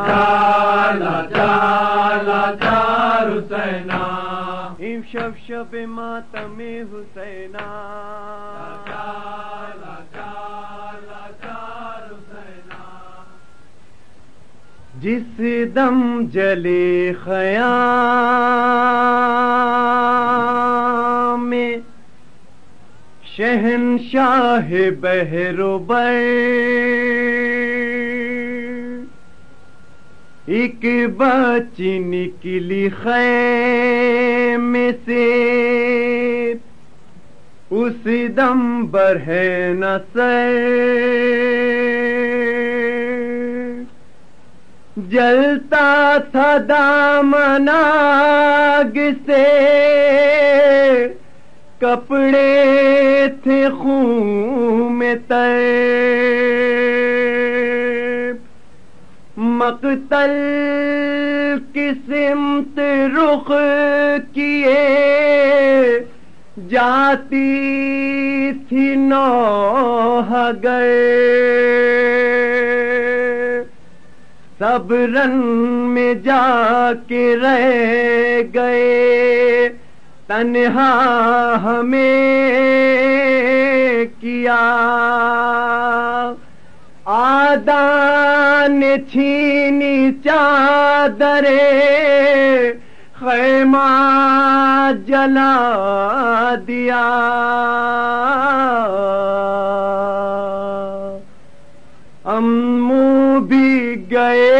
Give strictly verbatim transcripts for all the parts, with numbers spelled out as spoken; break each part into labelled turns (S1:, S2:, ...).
S1: لاچار لاچار لاچار حسینہ
S2: شب شب ماتم حسینہ
S1: لاچار لاچار لاچار حسینہ
S2: جس دم جلے خیام میں شہنشاہ بحر و بر ایک بچی نکلی خیمے سے اس دم برہے نہ سر جلتا تھا دامن آگ سے کپڑے تھے خون میں تر مقتل کی سمت رخ کیے جاتی تھی نوح گر صبرن میں جا کے رہ گئے تنہا ہمیں کیا آدان چھینی چادرے خیمہ جلا دیا امو بھی گئے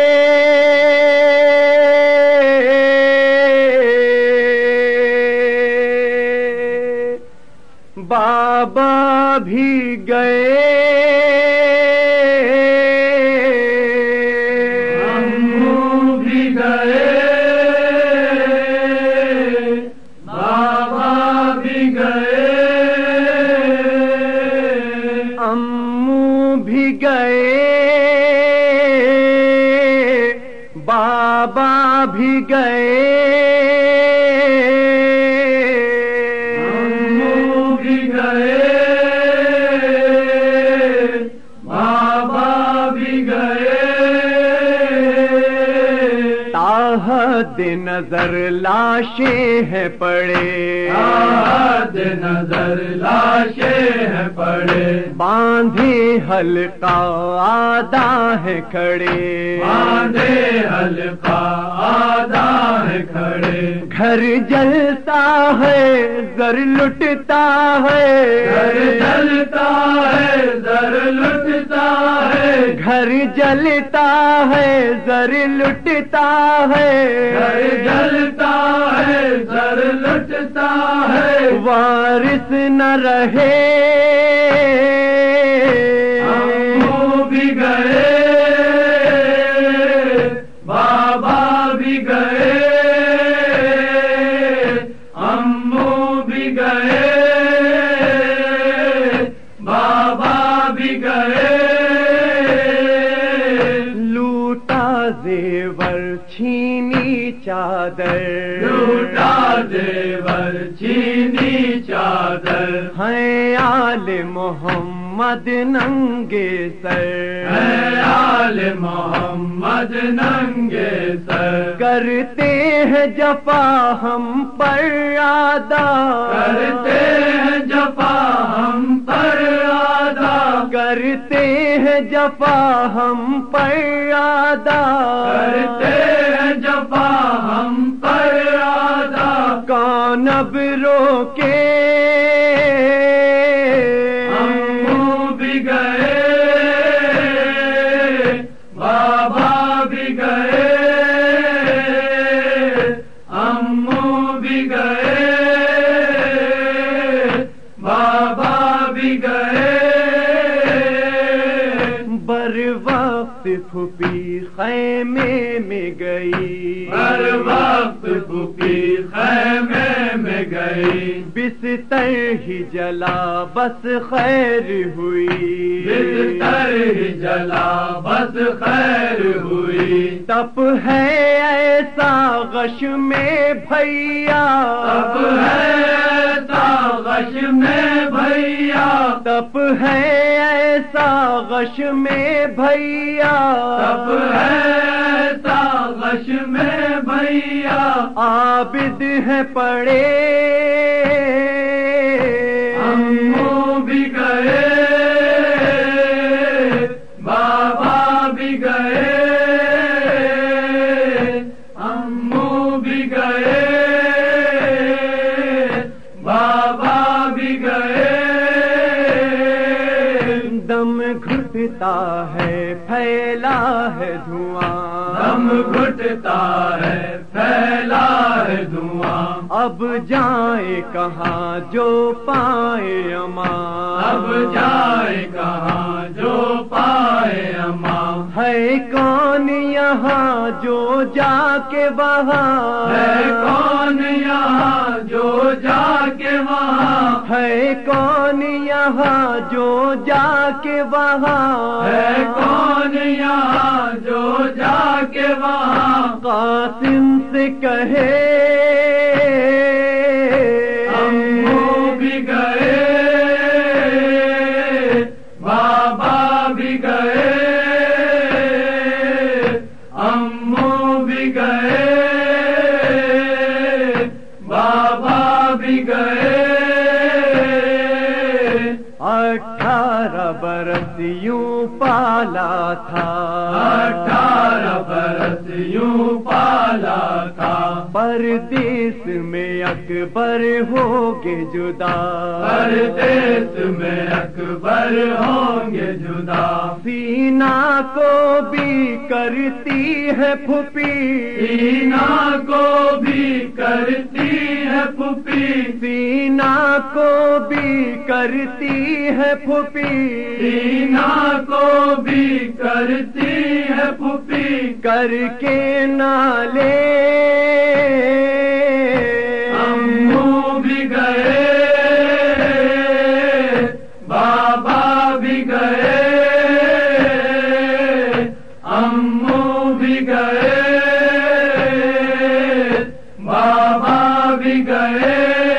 S2: بابا بھی گئے بابا بھی گئے
S1: امو بھی گئے بابا بھی گئے
S2: تاحد نظر لاشیں ہیں پڑے
S1: تاحد نظر لاشیں ہیں پڑے
S2: باندھے حلقہ آدھا ہے کھڑے
S1: باندھے حلقہ آدھا ہے کھڑے
S2: گھر جلتا ہے زر لٹتا ہے
S1: گھر جلتا ہے زر لٹتا ہے
S2: گھر جلتا ہے زر لٹتا ہے
S1: گھر جلتا ہے زر لٹتا ہے
S2: وارث نہ رہے
S1: امو بھی گئے بابا بھی گئے امو بھی گئے بابا بھی گئے
S2: لوٹا زیور چھینی چادر
S1: لوٹا زیور چھینی چادر
S2: ہیں آل محمد ننگے سر
S1: ہے آل محمد ننگے سر
S2: کرتے ہیں جفا ہم پر آدا
S1: کرتے ہیں جفا ہم پر آدا
S2: کرتے ہیں جفا ہم پر آدا
S1: کرتے ہیں جفا ہم پر آدا
S2: کون اب روکے
S1: امو بھی گئے بابا بھی گئے امو بھی گئے بابا بھی گئے
S2: بر وقت پھوپھی خیمے میں گئی
S1: ہر وقت پھوپھی خیمے میں گئی
S2: بستر ہی جلا بس خیر ہوئی
S1: بستر ہی جلا بس خیر ہوئی
S2: تپ ہے ایسا غش میں بھیا
S1: تب ہے ایسا غش میں بھیا
S2: تپ ہے ایسا غش میں بھیا
S1: تب ہے भैया
S2: आबिद है पड़े,
S1: अम्मू भी गए, बाबा भी गए, अम्मू भी गए, बाबा भी गए।
S2: दम घुटता है फैला है धुआं,
S1: दम घुटता है फैला है धुआं,
S2: अब जाए कहाँ जो पाए अमा,
S1: अब जाए कहाँ जो पाए अमा।
S2: है कौन यहाँ जो जाके वहाँ,
S1: है कौन यहाँ जो जाके वहाँ,
S2: है कौन यहाँ जो जाके वहाँ,
S1: है कौन यहाँ जो जाके वहाँ।
S2: कासिम से कहे
S1: अम्मू भी गए, बाबा भी गए, अम्मू भी गए, बाबा भी गए।
S2: अठारह बरस यूं पाला था,
S1: अठारह बरस यूं पाला था,
S2: परदेस में अकबर होगे जुदा,
S1: परदेस में अकबर होंगे जुदा।
S2: सीना को भी करती है फुपी,
S1: सीना को भी करती है फुपी,
S2: सीना को भी करती है फुपी,
S1: सीना को भी करती है फुपी।
S2: करके नाले
S1: अम्मू भी गए, बाबा भी गए, अम्मू भी गए, बाबा भी गए।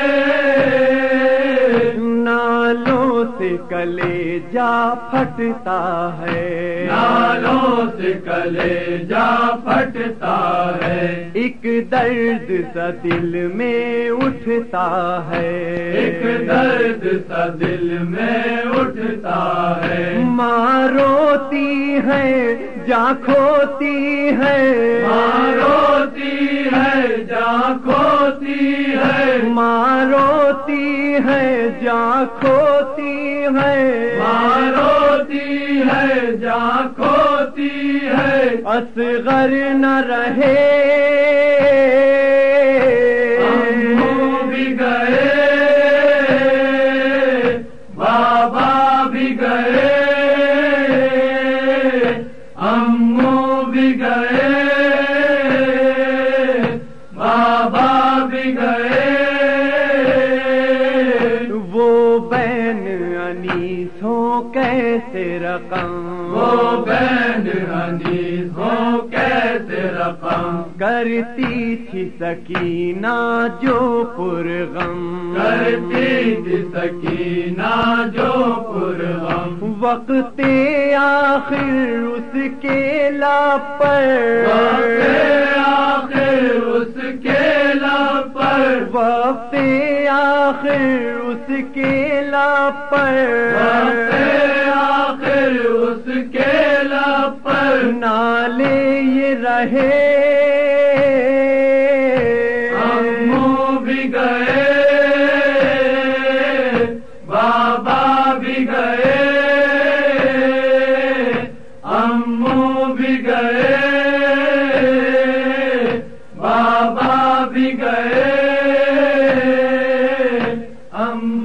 S2: नालों से कलेजा फटता है,
S1: नालों से कलेजा फटता है,
S2: एक दर्द सा दिल में उठता है,
S1: एक दर्द सा दिल में उठता है।
S2: माँ रोती है जा खोती है,
S1: माँ रोती है जा खोती है,
S2: माँ रोती है जा खोती है,
S1: माँ रोती है जा खोती है।
S2: असगर न रहे
S1: अम्मू भी गए, बाबा भी गए, अम्मू भी गए, बाबा भी गए।
S2: वो बैन अनीसों कैसे रकम,
S1: वो बैन अनीस हो कैसे रकम,
S2: करती थी सकीना जो पुरगम,
S1: करती थी सकीना जो पुरगम।
S2: वक्ते आखिर उसके लापर,
S1: वक्ते आखिर उसके लापर,
S2: वक्ते आखिर उसके लापर,
S1: वक्ते आखिर उसके लापर।
S2: नाले ये रहे
S1: अम्मू भी गए, बाबा भी गए, अम्मू भी गए, बाबा भी गए, अम्मू